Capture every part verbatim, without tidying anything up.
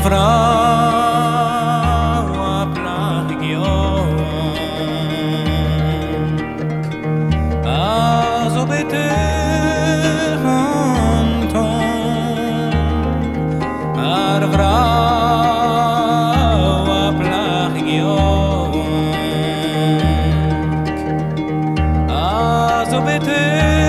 vrouw plagio azobete hanton ar vrouw plagio azobete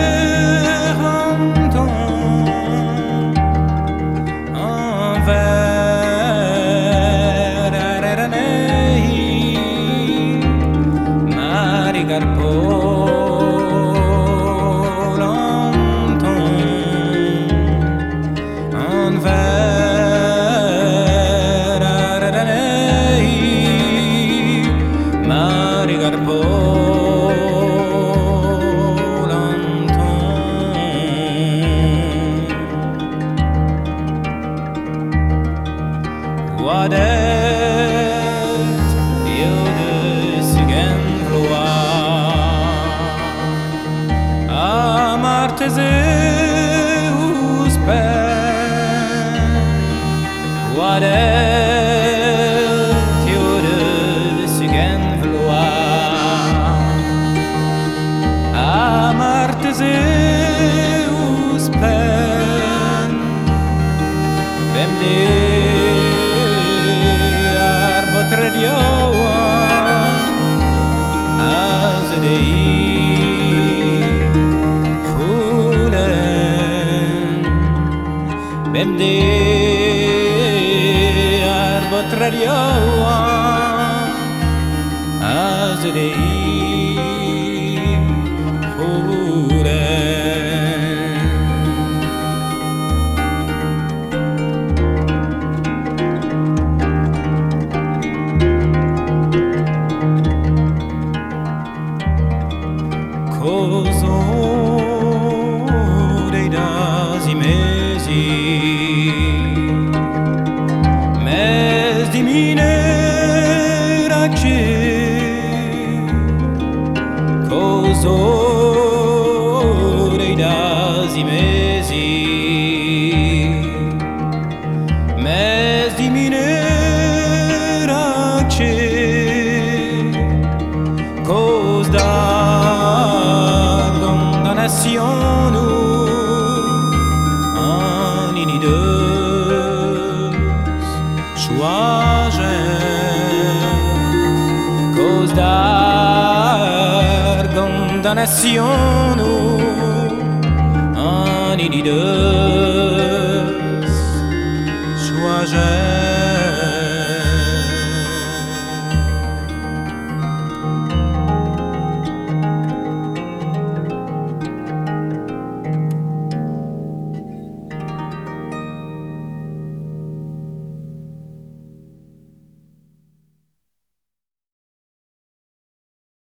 What est you de sigen vloa amarte Zeus pen What est you de sigen vloa amarte Zeus pen Bemde Tradioa azadei khulen bemde arbot radioa azadei Kozo deidas imesi mes di minerace Kozo deidas imesi mes di minerace Kozda Nasyonu anini deus choagen cause dar condamnationu anini deus